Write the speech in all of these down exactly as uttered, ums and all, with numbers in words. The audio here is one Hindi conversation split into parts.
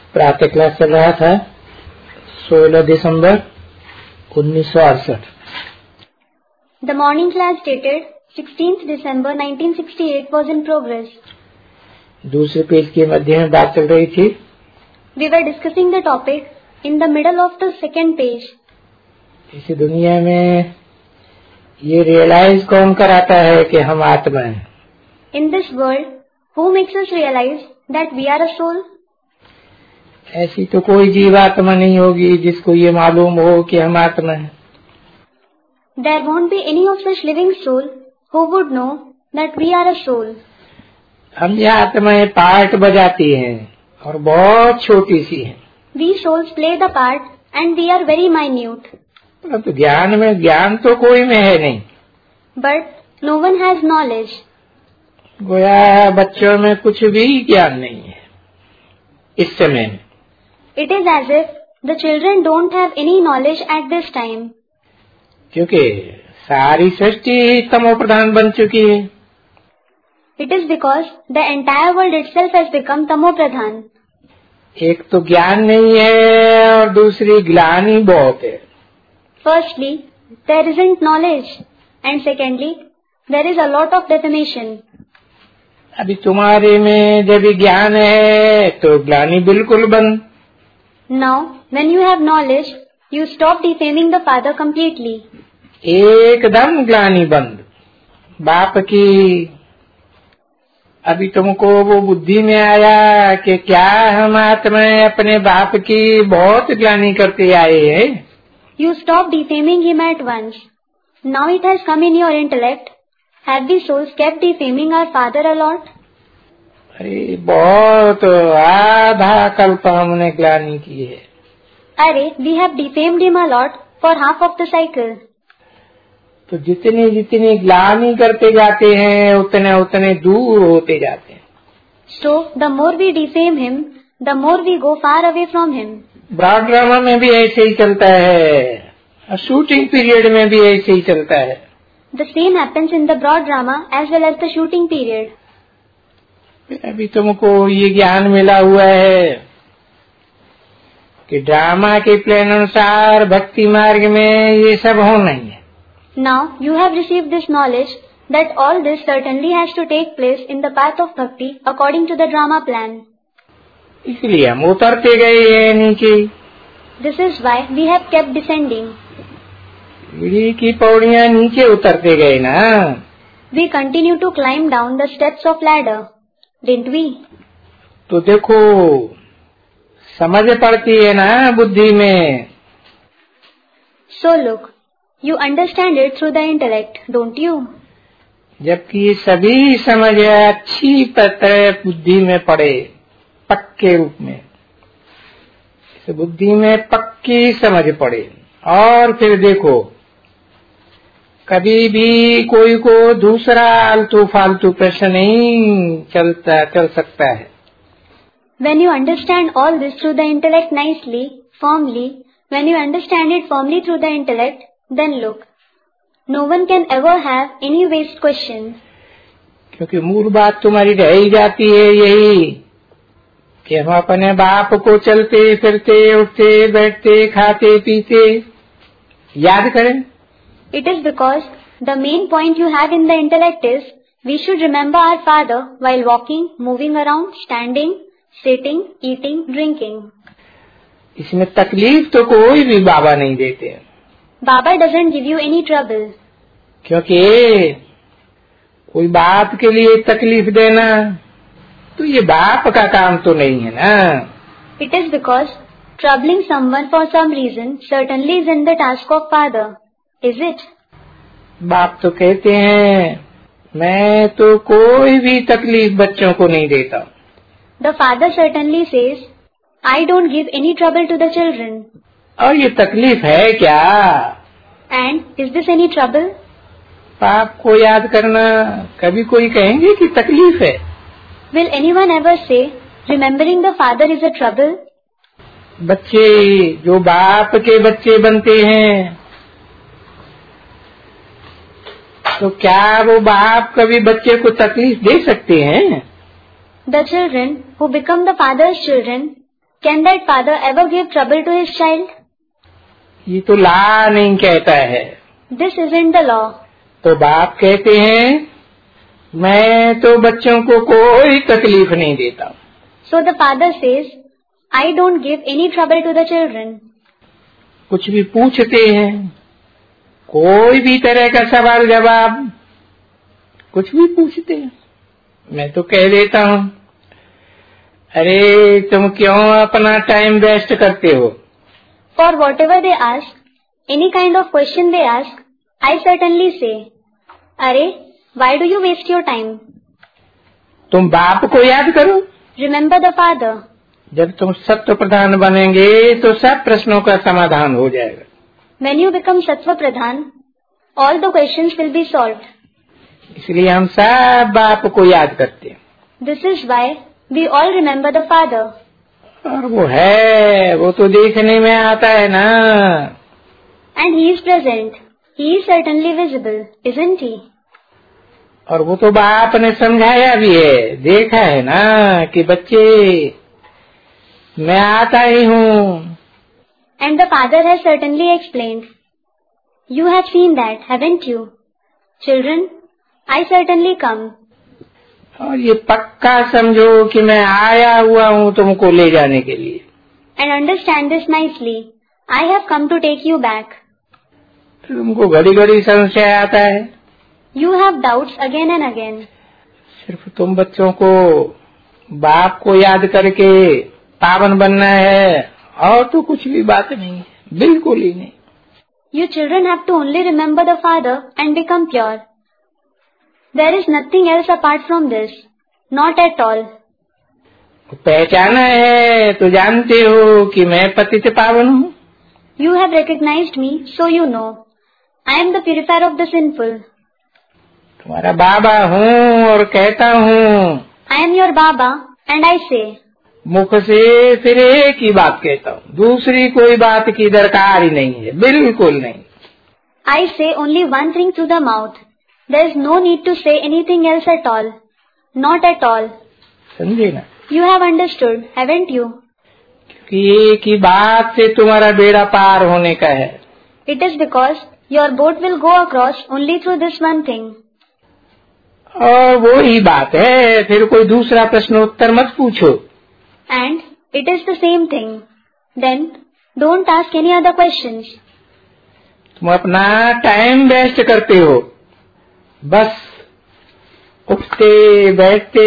प्रातः क्लास चल रहा था सोलह दिसंबर उन्नीस सौ अड़सठ। The morning class dated sixteenth December nineteen sixty-eight was in progress. दूसरे पेज के मध्य में बात चल रही थी। We were discussing the topic in the middle of the second page. इस दुनिया में ये रियलाइज कौन कराता है कि हम आत्मा हैं? In this world, who makes us realize that we are a soul? ऐसी तो कोई जीवात्मा नहीं होगी जिसको ये मालूम हो कि हम आत्मा हैं। There won't be any of such living soul who would know that we are a soul. हम ये आत्माएं पार्ट बजाती हैं और बहुत छोटी सी हैं। We souls play the part and we are very minute. परंतु ज्ञान में ज्ञान तो कोई में है नहीं। But no one has knowledge. गोया बच्चों में कुछ भी ज्ञान नहीं है इस समय में। It is as if the children don't have any knowledge at this time. क्योंकि सारी सृष्टि तमो प्रधान बन चुकी है। It is because the entire world itself has become tamo pradhan. एक तो ज्ञान नहीं है और दूसरी ग्लानि बहुत है। Firstly, there isn't knowledge, and secondly, there is a lot of defamation. अभी तुम्हारे में जब ज्ञान है तो ग्लानि बिल्कुल बंद। Now, when you have knowledge, you stop defaming the father completely. एकदम ग्लानि बंद। बाप की अभी तुमको वो बुद्धि में आया कि क्या हम आत्मा अपने बाप की बहुत ग्लानि करते आए हैं। You stop defaming him at once. Now it has come in your intellect. Have we souls kept defaming our father a lot? अरे बहुत आधा कल्प हमने ग्लानि की है। अरे we have defamed him a lot for half of the cycle. तो जितने जितने ग्लानि करते जाते हैं उतने उतने दूर होते जाते हैं। So the more we defame him, the more we go far away from him. Broad drama में भी ऐसे ही चलता है, शूटिंग पीरियड में भी ऐसे ही चलता है। The same happens in the broad drama as well as the shooting period. अभी तुमको ये ज्ञान मिला हुआ है कि ड्रामा के प्लान अनुसार भक्ति मार्ग में ये सब होना ही है। Now you have received this knowledge that all this certainly has to take place in the path of bhakti according to the drama plan. इसलिए हम उतरते गए हैं नीचे। This is why we have kept descending. सीढ़ी की पौड़ियां नीचे उतरते गए ना। We continue to climb down the steps of ladder, didn't we? तो देखो समझ पड़ती है ना बुद्धि में। So look, you understand it through the intellect, don't you? जबकि ये सभी समझ अच्छी तरह बुद्धि में पड़े पक्के रूप में, इस बुद्धि में पक्की समझ पड़े। और फिर देखो कभी भी कोई को दूसरा आलतू फालतू प्रश्न नहीं चलता चल सकता है। When you understand all this through the intellect nicely, firmly, when you understand it firmly through the intellect, then look, no one can ever have any waste questions. क्योंकि मूल बात तुम्हारी रह ही जाती है यही कि हम अपने बाप को चलते फिरते उठते बैठते खाते पीते याद करें। It is because the main point you have in the intellect is we should remember our father while walking, moving around, standing, sitting, eating, drinking. इसमें तकलीफ तो कोई भी बाबा नहीं देते। Baba doesn't give you any trouble. क्योंकि कोई बाप के लिए तकलीफ देना तो ये बाप का काम तो नहीं है ना। It is because troubling someone for some reason certainly is in the task of father, is it? बाप तो कहते हैं मैं तो कोई भी तकलीफ बच्चों को नहीं देता। The father certainly says, I don't give any trouble to the children. और ये तकलीफ है क्या? And is this any trouble? बाप को याद करना कभी कोई कहेंगे कि तकलीफ है? Will anyone ever say, remembering the father is a trouble? बच्चे जो बाप के बच्चे बनते हैं तो क्या वो बाप कभी बच्चे को तकलीफ दे सकते हैं? The children who become the father's children, Can that father ever give trouble to his child? ये तो ला नहीं कहता है। This isn't the law. तो बाप कहते हैं मैं तो बच्चों को कोई तकलीफ नहीं देता। So the father says, I don't give any trouble to the children. कुछ भी पूछते हैं, कोई भी तरह का सवाल जवाब कुछ भी पूछते हैं, मैं तो कह देता हूँ अरे तुम क्यों अपना टाइम वेस्ट करते हो? For whatever they ask, any kind of question they ask, I certainly say, अरे why do you waste your time? तुम बाप को याद करो। Remember the father. जब तुम सत्व प्रधान बनेंगे तो सब प्रश्नों का समाधान हो जाएगा। When you become Sattva Pradhan, all the questions will be solved. इसलिए हम सब बाप को याद करते हैं। This is why we all remember the father. और वो है, वो तो देखने में आता है ना। And he is present. He is certainly visible, isn't he? और वो तो बाप ने समझाया भी है, देखा है ना कि बच्चे मैं आता ही हूँ। And the father has certainly explained. You have seen that, haven't you? Children, I certainly come. और ये पक्का समझो कि मैं आया हुआ हूँ तुमको ले जाने के लिए। And understand this nicely. I have come to take you back. तुमको घड़ी घड़ी संशय आता है। You have doubts again and again. सिर्फ तुम बच्चों को बाप को याद करके पावन बनना है और तो कुछ भी बात नहीं है, बिल्कुल ही नहीं। You children have to only remember the father and become pure. There is nothing else apart from this. Not at all. पहचाना है तो जानते हो कि मैं पतित पावन हूँ। You have recognized me, so you know. I am the purifier of the sinful. तुम्हारा बाबा हूँ और कहता हूँ। I am your Baba and I say. मुख से फिर एक ही बात कहता हूँ, दूसरी कोई बात की दरकार ही नहीं है, बिल्कुल नहीं। I say only one thing through the mouth. There is no need to say anything else at all. Not at all. समझे ना? You have understood, haven't you? क्योंकि एक ही बात से तुम्हारा बेड़ा पार होने का है। It is because your boat will go across only through this one thing. और वो ही बात है, फिर कोई दूसरा प्रश्न उत्तर मत पूछो। And it is the same thing. Then don't ask any other questions. तुम अपना टाइम वेस्ट करते हो, बस उठते बैठते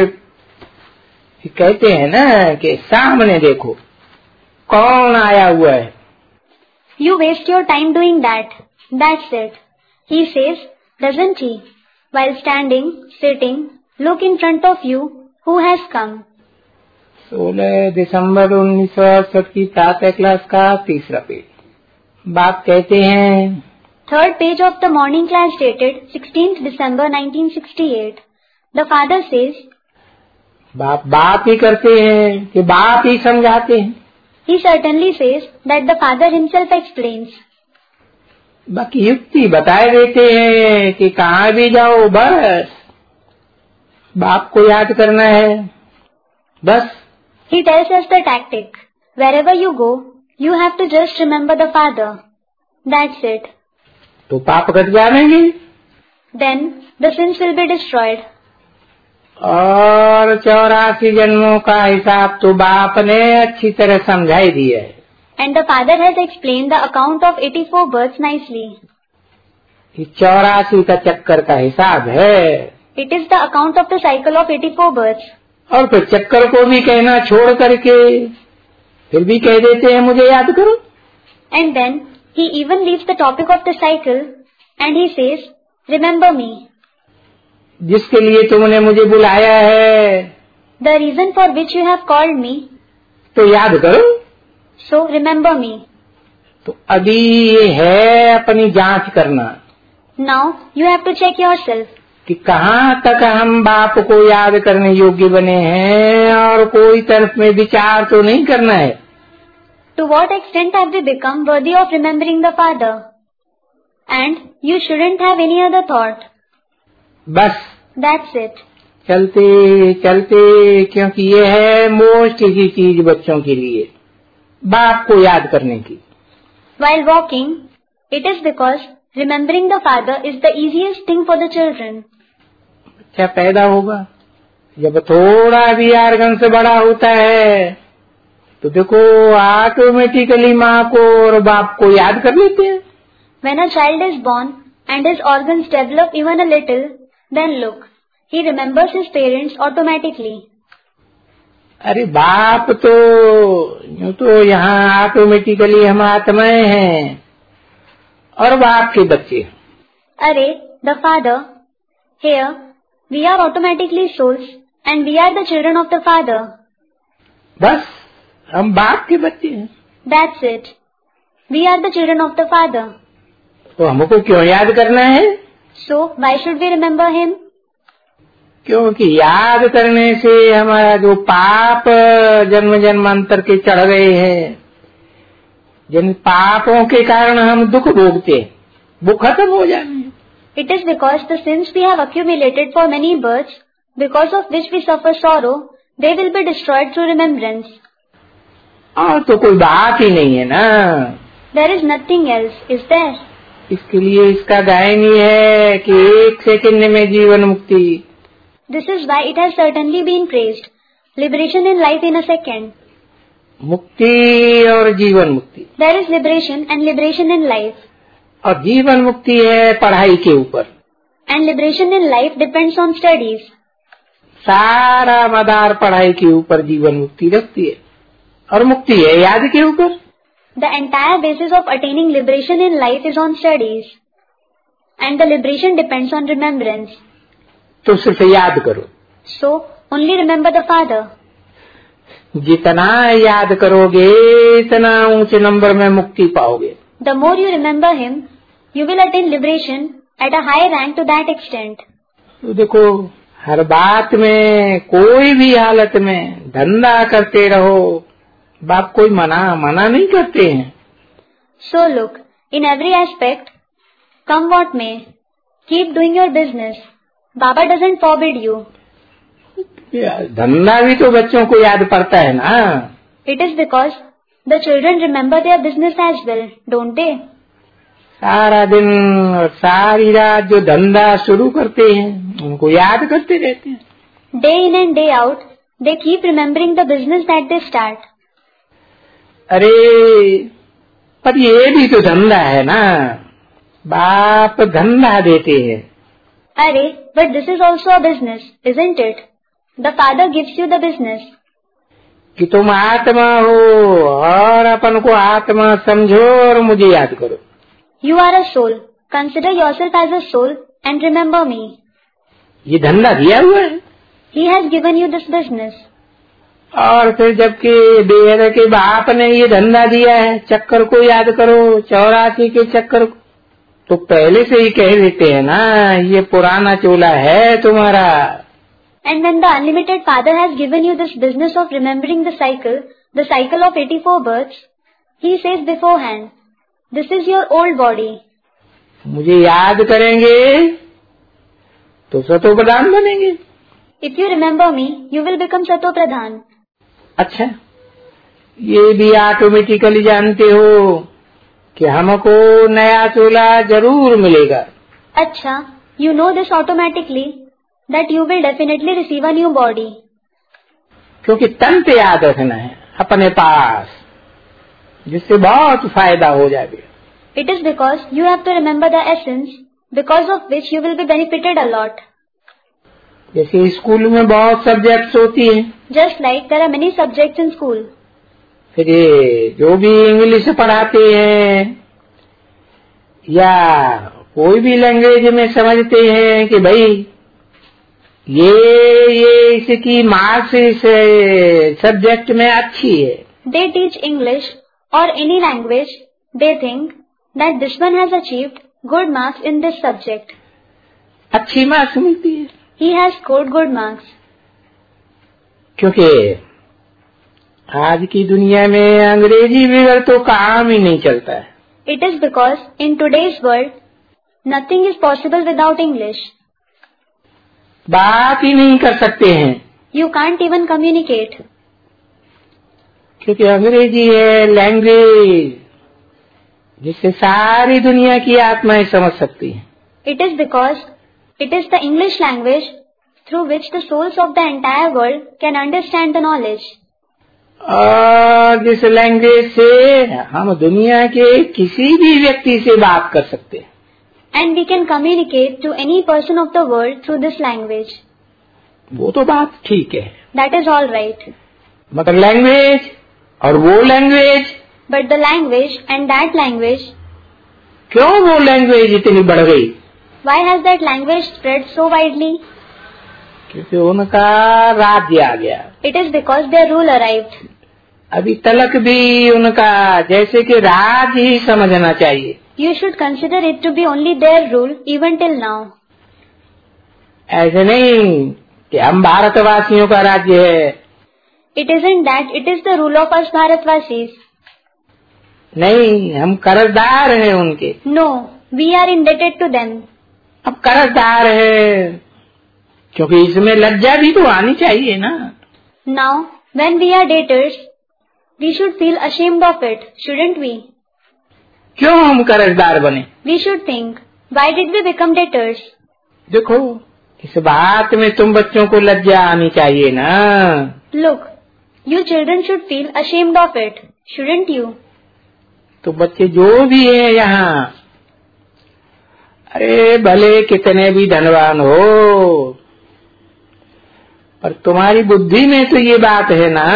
कहते हैं ना कि सामने देखो कौन आया हुआ है। You waste your time doing that. That's it. He says, doesn't he? While standing, sitting, look in front of you, who has come? सोलह दिसंबर उन्नीस सौ अड़सठ की प्रातः क्लास का तीसरा पेज। बाप कहते हैं, Third page of the morning class dated sixteenth December nineteen sixty-eight. The father says, बाप बात ही करते हैं कि बाप ही समझाते हैं। He certainly says that the father himself explains. बाकी युक्ति बताए देते हैं कि कहाँ भी जाओ बस बाप को याद करना है, बस। He tells us the tactic. Wherever you go, you have to just remember the father. That's it. तो पाप कट जाएंगे। Then the sins will be destroyed. और चौरासी जन्मों का हिसाब तो बाप ने अच्छी तरह समझा ही दिया है। And the father has explained the account of eighty-four births nicely. ये चौरासी का चक्कर का हिसाब है। It is the account of the cycle of eighty-four births. और फिर चक्कर को भी कहना छोड़ करके फिर भी कह देते हैं मुझे याद करो। And then he even leaves the topic of the cycle and he says, remember me. जिसके लिए तुमने मुझे बुलाया है, The reason for which you have called me, तो याद करो। so remember me. तो अभी ये है अपनी जांच करना। Now you have to check yourself. कि कहाँ तक हम बाप को याद करने योग्य बने हैं और कोई तरफ में विचार तो नहीं करना है। To what extent have we become worthy of remembering the father? And you shouldn't have any other thought. बस That's it. चलते चलते, क्योंकि ये है मोस्ट इजी चीज बच्चों के लिए, बाप को याद करने की। While walking, it is because remembering the father is the easiest thing for the children. बच्चा पैदा होगा, जब थोड़ा भी आर्गन से बड़ा होता है तो देखो ऑटोमेटिकली माँ को और बाप को याद कर लेते हैं। When a child is born and his organs develop even a little, then look, he remembers his parents automatically. अरे बाप तो यूं तो यहाँ ऑटोमेटिकली हम आत्माएं हैं और बाप के बच्चे। अरे the father, here we are automatically souls and we are the children of the father. बस हम बाप के बच्चे हैं। That's it. We are the children of the father. तो हमको क्यों याद करना है? So why should we remember him? क्योंकि याद करने से हमारा जो पाप जन्म जन्मांतर के चढ़ गए हैं, जिन पापों के कारण हम दुख भोगते हैं, वो खत्म हो जाएंगे। It is because the sins we have accumulated for many births, because of which we suffer sorrow, they will be destroyed through remembrance. और तो कोई बात ही नहीं है ना। There is nothing else, is there? इसके लिए इसका गायन ही है कि एक सेकंड में जीवन मुक्ति। This is why it has certainly been praised. Liberation in life in a second. मुक्ति और जीवन मुक्ति। There is liberation and liberation in life. और जीवन मुक्ति है पढ़ाई के ऊपर। And liberation in life depends on studies. सारा मदार पढ़ाई के ऊपर जीवन मुक्ति रखती है, और मुक्ति है याद के ऊपर। The entire basis of attaining liberation in life is on studies. And the liberation depends on remembrance. तो सिर्फ याद करो। So, only remember the father. जितना याद करोगे इतना ऊंचे नंबर में मुक्ति पाओगे। The more you remember him, you will attain liberation at a high rank to that extent. तो देखो हर बात में, कोई भी हालत में धंधा करते रहो, बाप कोई मना मना नहीं करते हैं। So look, in every aspect, come what may, keep doing your business. Baba doesn't forbid you. धंधा भी तो बच्चों को याद पड़ता है ना। It is because the children remember their business as well, don't they? सारा दिन और सारी रात जो धंधा शुरू करते हैं उनको याद करते रहते हैं। Day in and day out, they keep remembering the business that they start. अरे पर ये भी तो धंधा है ना, बाप धंधा देते हैं। अरे but this is also a business, isn't it? The father gives you the business. कि तुम आत्मा हो और अपन को आत्मा समझो और मुझे याद करो। You are a soul. Consider yourself as a soul and remember me. ये धंधा दिया हुआ है। He has given you this business. और फिर जबकि बेहद के बाप ने ये धंधा दिया है, चक्कर को याद करो, चौरासी के चक्कर को, तो पहले से ही कह देते हैं ना ये पुराना चोला है तुम्हारा। And when the unlimited father has given you this business of remembering the cycle, the cycle of eighty-four births, he says beforehand, this is your old body. मुझे याद करेंगे तो सतो प्रधान बनेंगे। If you remember me, you will become Sato Pradhan. अच्छा, ये भी ऑटोमेटिकली जानते हो कि हमको नया चोला जरूर मिलेगा। अच्छा, you know this automatically that you will definitely receive a new body. क्योंकि तन पे याद रखना है अपने पास, जिससे बहुत फायदा हो जाएगा। It is because you have to remember the essence, because of which you will be benefited a lot. जैसे स्कूल में बहुत सब्जेक्ट्स होती हैं। Just like there are many subjects in school. फिर ये जो भी इंग्लिश पढ़ाते हैं या कोई भी लैंग्वेज में समझते हैं कि भाई ये ये इसकी मार्क्स इस सब्जेक्ट में अच्छी है। They teach English or any language. They think that this one has achieved good marks in this subject. अच्छी मार्क्स मिलती है। He has scored good marks. क्योंकि आज की दुनिया में अंग्रेजी बगैर तो काम ही नहीं चलता है। It is because in today's world, nothing is possible without English. बात ही नहीं कर सकते हैं। You can't even communicate. क्योंकि अंग्रेजी है लैंग्वेज जिससे सारी दुनिया की आत्माएं समझ सकती हैं। It is because it is the English language through which the souls of the entire world can understand the knowledge. और जिस लैंग्वेज से हम दुनिया के किसी भी व्यक्ति से बात कर सकते हैं। And we can communicate to any person of the world through this language. वो तो बात ठीक है। That is all right. मगर लैंग्वेज और वो language, But the language and that language, क्यों वो लैंग्वेज इतनी बढ़ गई? why has that language spread so widely? क्योंकि उनका राज्य आ गया। It is because their rule arrived. अभी तलक भी उनका जैसे कि राज ही समझना चाहिए। You should consider it to be only their rule even till now. ऐसे नहीं कि हम भारतवासियों का राज्य है। It isn't that it is the rule of us Bharatvasis. नहीं, हम कर्जदार हैं उनके। No, we are indebted to them. अब कर्जदार है क्योंकि इसमें लज्जा भी तो आनी चाहिए ना। Now, when we are debtors, we should feel ashamed of it, shouldn't we? क्यों हम कर्जदार बने? We should think, why did we become debtors? देखो, इस बात में तुम बच्चों को लज्जा आनी चाहिए ना। Look, you children should feel ashamed of it, shouldn't you? तो बच्चे जो भी हैं यहाँ, अरे भले कितने भी धनवान हो, पर तुम्हारी बुद्धि में तो ये बात है ना।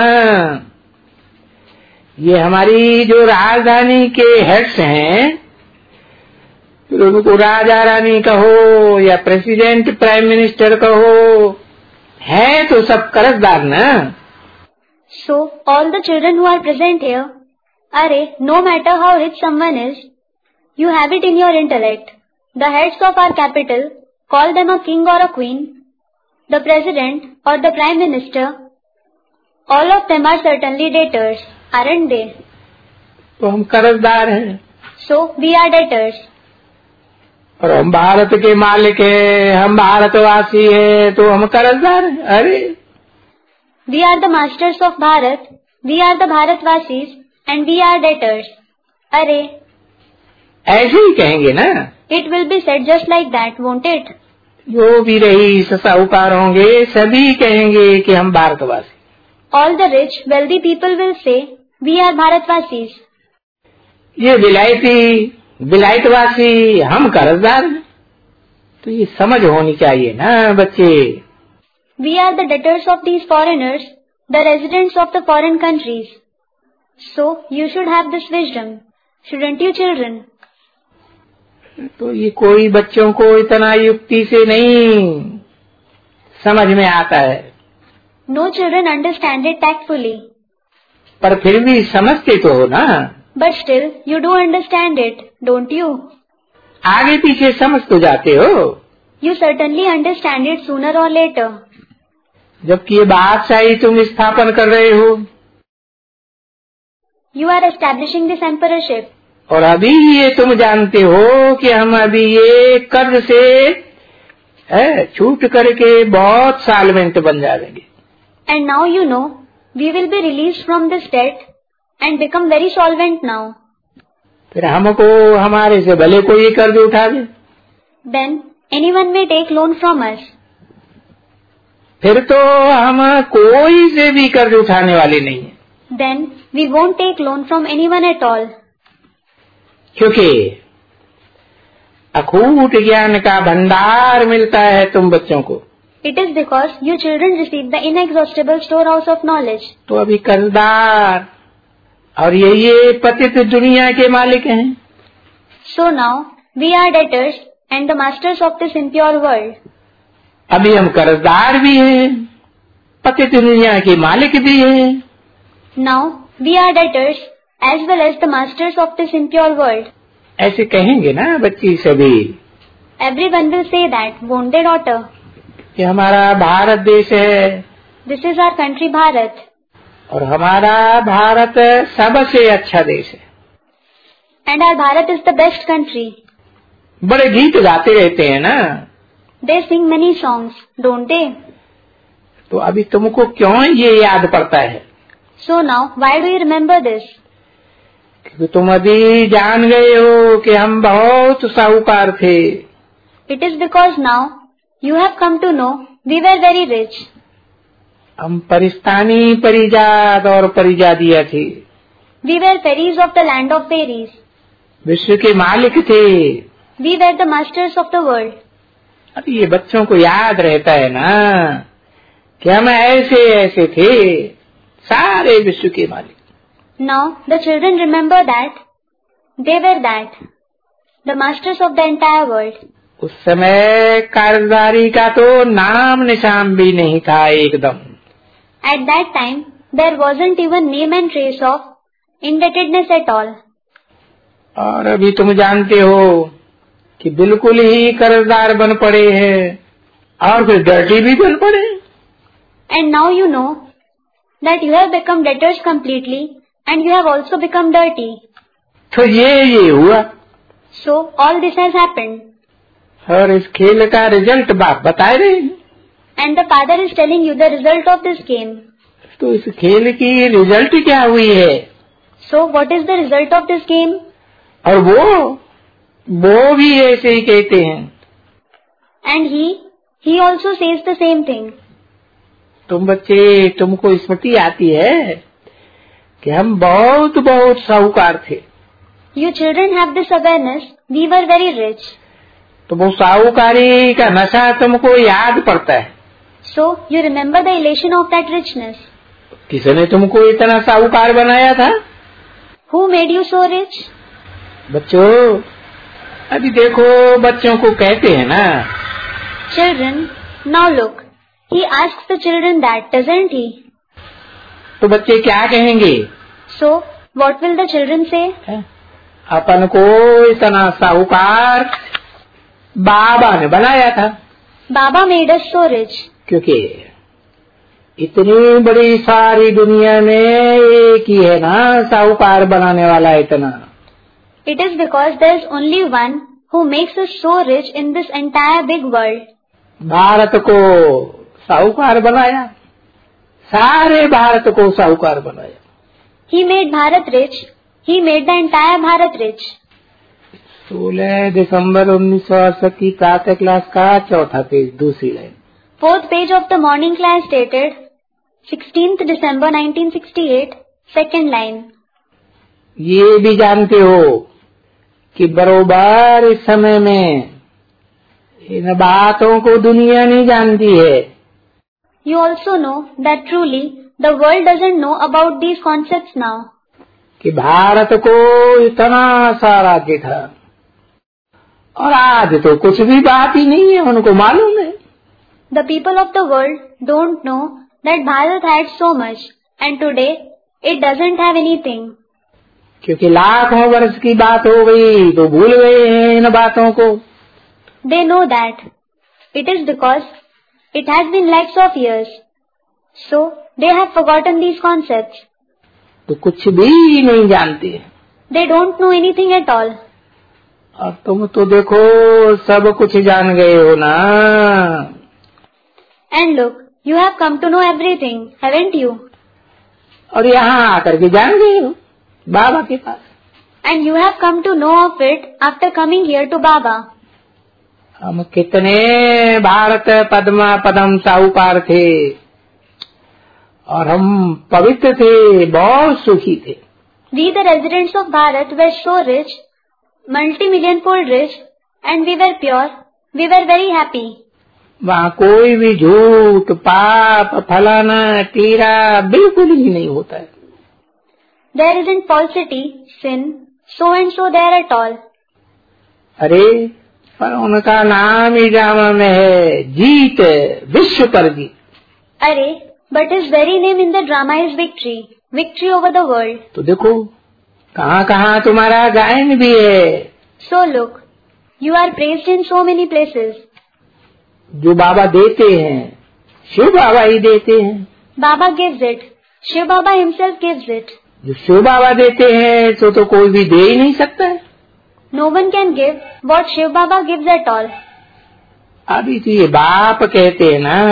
ये हमारी जो राजधानी के हेड्स हैं, फिर उनको राजा रानी कहो या प्रेसिडेंट प्राइम मिनिस्टर कहो, है तो सब कर्जदार ना। So, all the children who are present here, Are, no matter how rich someone is, you have it in your intellect. The heads of our capital, call them a king or a queen, the president or the prime minister, all of them are certainly debtors, aren't they? तो हम कर्जदार हैं। So, we are debtors. और हम भारत के मालिक हैं, हम भारतवासी हैं, तो हम कर्जदार हैं। अरे We are the masters of Bharat, we are the Bharatvasis, and we are debtors. अरे ऐसे ही कहेंगे ना। It will be said just like that, won't it? जो भी रही साहूकार होंगे सभी कहेंगे कि हम भारतवासी। All the rich, wealthy people will say, we are Bharatvasis. ये विलायती विलायतवासी, हम कर्जदार हैं। तो ये समझ होनी चाहिए ना बच्चे। We are the debtors of these foreigners, the residents of the foreign countries. So, you should have this wisdom, shouldn't you children? तो ये कोई बच्चों को इतना युक्ति से नहीं समझ में आता है। No children understand it tactfully. पर फिर भी समझते तो हो ना। But still, you do understand it, don't you? आगे पीछे समझ तो जाते हो। You certainly understand it sooner or later. जबकि ये बादशाही तुम स्थापन कर रहे हो। You are establishing this emperorship. और अभी ये तुम जानते हो कि हम अभी ये कर्ज से है, छूट करके बहुत सालवेंट बन जाएंगे। And now you know, we will be released from this debt and become very solvent now. फिर हमको हमारे से भले कोई कर्ज उठा दे। Then anyone may take loan from us. फिर तो हम कोई से भी कर्ज उठाने वाले नहीं है। Then we won't take loan from anyone at all. क्योंकि अखूट ज्ञान का भंडार मिलता है तुम बच्चों को। It is because you children receive the inexhaustible storehouse of knowledge. तो अभी कर्जदार और ये ये पतित दुनिया के मालिक हैं। So now we are debtors and the masters of this impure world. अभी हम कर्जदार भी हैं, पतित दुनिया के मालिक भी हैं। Now we are debtors as well as the masters of this impure world. ऐसे कहेंगे ना बच्ची सभी। Everyone will say that, won't they, daughter? कि हमारा भारत देश है। This is our country, Bharat. और हमारा भारत सबसे अच्छा देश है। And our Bharat is the best country. बड़े गीत गाते रहते हैं ना। They sing many songs, don't they? तो अभी तुमको क्यों ये याद पड़ता है? So now, why do you remember this? क्योंकि तुम अभी जान गए हो कि हम बहुत साहूकार थे। It is because now you have come to know we were very rich. हम परिस्तानी परिजात और परिजादिया थे। We were fairies of the land of fairies. विश्व के मालिक थे। We were the masters of the world. अभी ये बच्चों को याद रहता है ना कि हम ऐसे ऐसे थे, सारे विश्व के मालिक। Now the children remember that they were that, the masters of the entire world. उस समय कर्जदारी का तो नाम निशान भी नहीं था एकदम। At that time there wasn't even name and trace of indebtedness at all. और अभी तुम जानते हो कि बिल्कुल ही कर्जदार बन पड़े हैं और फिर डर्टी भी बन पड़े। And now you know that you have become debtors completely and you have also become dirty. तो ये ये हुआ। So all this has happened. और इस खेल का रिजल्ट बाप बता रहे हैं। And the father is telling you the result of this game. तो इस खेल की रिजल्ट क्या हुई है? So what is the result of this game? और वो वो भी ऐसे ही कहते हैं। And he he also says the same thing. तुम बच्चे, तुमको स्मृति आती है कि हम बहुत बहुत साहूकार थे। You children have this awareness. We were very rich. तो वो साहूकारी का नशा तुमको याद पड़ता है। So you remember the elation of that richness. किसने तुमको इतना साहूकार बनाया था? Who made you so rich? बच्चों, अभी देखो बच्चों को कहते हैं ना। Children, now look. He asks the children that, doesn't he? तो बच्चे क्या कहेंगे? So what will the children say? अपन को इतना साहूकार बाबा ने बनाया था। Baba made us so rich. क्योंकि इतनी बड़ी सारी दुनिया में एक ही है ना साहूकार बनाने वाला इतना। It is because there is only one who makes us so rich in this entire big world. Bharat को साहूकार बनाया, सारे भारत को साहूकार बनाया। He made Bharat rich. He made the entire Bharat rich. सोलह दिसंबर उन्नीस सौ अड़सठ की प्रातः क्लास का चौथा पेज, दूसरी line. Fourth page of the morning class dated sixteenth December nineteen sixty-eight, second line. ये भी जानते हो कि बरोबर इस समय में इन बातों को दुनिया नहीं जानती है। You also know that truly the world doesn't know about these concepts now. कि भारत को इतना सारा राज्य था और आज तो कुछ भी बात ही नहीं है, उनको मालूम है। The people of the world don't know that Bharat had so much and today it doesn't have anything. क्योंकि लाखों वर्ष की बात हो गई तो भूल गए हैं इन बातों को। They know that. It is because it has been lakhs of years. So they have forgotten these concepts. तो कुछ भी नहीं जानते। They don't know anything at all. और तुम तो देखो सब कुछ जान गए हो ना। And look, you have come to know everything, haven't you? और यहाँ आकर के जान गए हो बाबा के पास। And you have come to know of it after coming here to Baba. हम कितने भारत पद्मा पदम साहूकार थे और हम पवित्र थे, बहुत सुखी थे। We the residents of Bharat were so rich, multi-million fold rich, and we were pure, we were very happy. वहाँ कोई भी झूठ, पाप, फलाना टीरा बिल्कुल ही नहीं होता है। There isn't falsity, sin, so and so there at all. अरे पर उनका नाम ही जामा में है, जीत, विश्व पर जीत। अरे but his very name in the drama is victory, victory over the world. तो देखो कहाँ कहाँ तुम्हारा गायन भी है। So look, you are praised in so many places. जो बाबा देते हैं शिव बाबा ही देते हैं। Baba gives it. Shiv Baba himself gives it. जो शिव बाबा देते हैं सो तो कोई भी दे ही नहीं सकता है। No one can give what Shiv Baba gives at all. अभी तो ये बाप कहते हैं ना,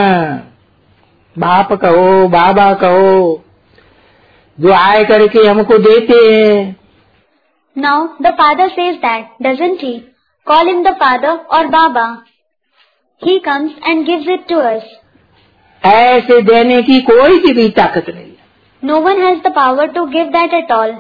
बाप कहो, बाबा कहो, जो आए करके हमको देते हैं। Now the father says that, doesn't he? Call him the father or Baba. He comes and gives it to us. ऐसे देने की कोई की भी ताकत नहीं है। No one has the power to give that at all.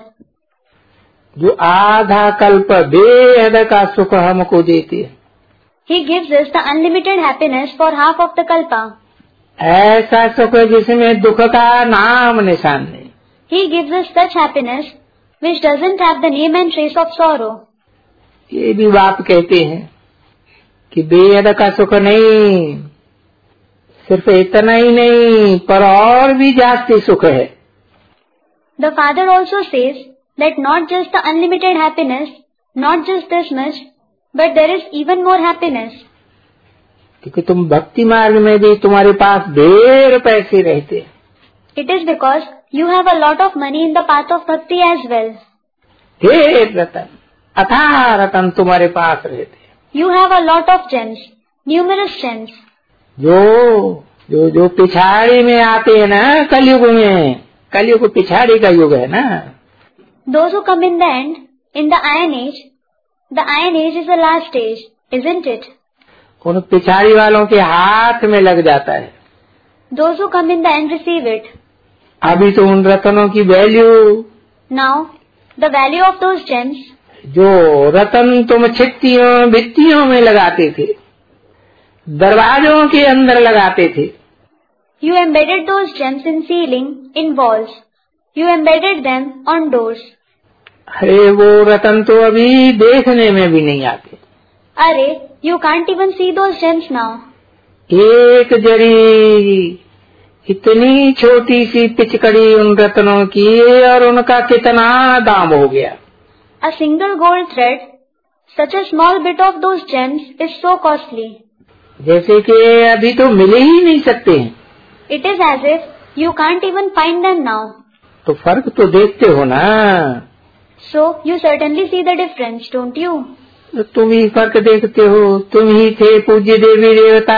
जो आधा कल्प बेहद का सुख हमको देते हैं। He gives us the unlimited happiness for half of the kalpa. ऐसा सुख जिसमें दुख का नाम निशान नहीं। He gives us such happiness which doesn't have the name and trace of sorrow. ये भी बाप कहते हैं कि बेहद का सुख नहीं, सिर्फ इतना ही नहीं पर और भी जास्ती सुख है। The father also says that not just the unlimited happiness, not just this much, but there is even more happiness. क्योंकि तुम भक्ति मार्ग में भी तुम्हारे पास ढेर पैसे रहते हैं। It is because you have a lot of money in the path of bhakti as well. ढेर रतन, अथाह रतन तुम्हारे पास रहते हैं। You have a lot of gems, numerous gems. जो जो जो पिछाड़ी में आते हैं ना, कलयुग में, कलयुग पिछाड़ी का युग है ना। Those who come in the end, in the iron age, the iron age is the last age, isn't it? उन पिछाड़ी वालों के हाथ में लग जाता है। Those who come in the end receive it. अभी तो उन रतनों की value, Now, the value of those gems, जो रतन तुम छिट्टियों भित्तियों में लगाते थे, दरवाजों के अंदर लगाते थे, you embedded those gems in ceiling, in walls. You embedded them on doors. अरे वो रतन तो अभी देखने में भी नहीं आते। अरे, you can't even see those gems now. एक जरी इतनी छोटी सी पिचकड़ी उन रत्नों की और उनका कितना दाम हो गया। A single gold thread, such a small bit of those gems is so costly. जैसे कि अभी तो मिल ही नहीं सकते हैं। It is as if you can't even find them now. तो फर्क तो देखते हो ना। So you certainly see the difference, don't you? तुम ही फर्क देखते हो, तुम ही थे पूज्य देवी देवता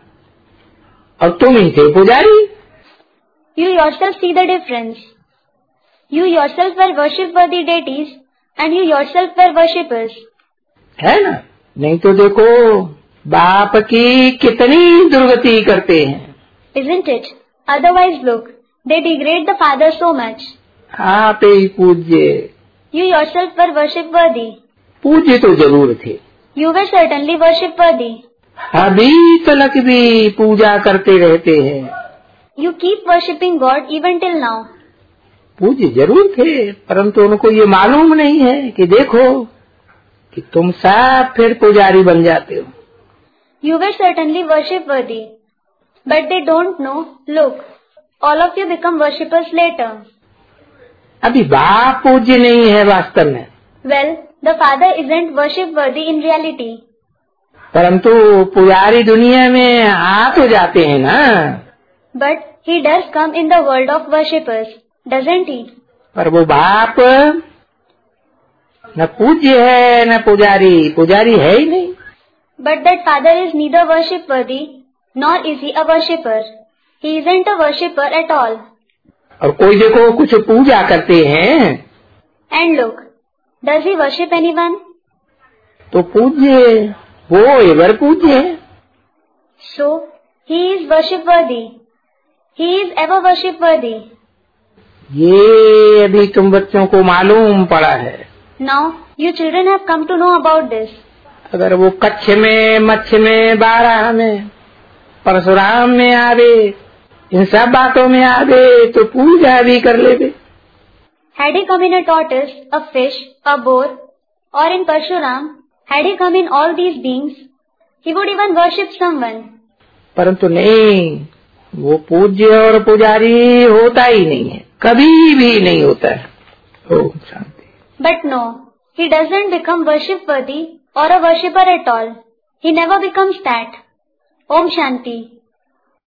और तुम ही थे पुजारी। You yourself see the difference. You yourself were worship-worthy deities and you yourself were worshippers. है ना? नहीं तो देखो बाप की कितनी दुर्गति करते हैं। Isn't it? Otherwise look, they degrade the father so much. आप ही पूज्य। You yourself were worship-worthy. पूज्य तो जरूर थे। You were certainly worship-worthy. अभी तलक भी पूजा करते रहते हैं। You keep worshipping God even till now. पूज्य जरूर थे, परंतु उनको ये मालूम नहीं है कि देखो कि तुम सब फिर पुजारी बन जाते हो। You were certainly worship-worthy, but they don't know. Look, all of you become worshippers later. अभी बाप पूज्य नहीं है वास्तव में। Well, the father isn't worship-worthy in reality. परंतु पुजारी दुनिया में आ तो जाते हैं ना। But he does come in the world of worshippers, doesn't he? पर वो बाप न पूज्य है न पुजारी, पुजारी है ही नहीं। But that father is neither worship-worthy nor is he a worshipper. He isn't a worshipper at all. और कोई देखो कुछ पूजा करते हैं। And look, does he worship anyone? तो पूज्य, वो एवर पूज्य है। So he is worship-worthy. He is ever worship-worthy. ये अभी तुम बच्चों को मालूम पड़ा है। Now you children have come to know about this. अगर वो कच्छ में, मच्छ में, बारह में, परशुराम में आवे, इन सब बातों में आवे तो पूजा भी कर लेवे। Had he come in a tortoise, a fish, a boar, or in Parshuram, had he come in all these beings, he would even worship someone. परंतु नहीं, वो पूज्य और पुजारी होता ही नहीं है, कभी भी नहीं होता है। Om Shanti. But no, he doesn't become worship-worthy or a worshipper at all. He never becomes that. Om Shanti.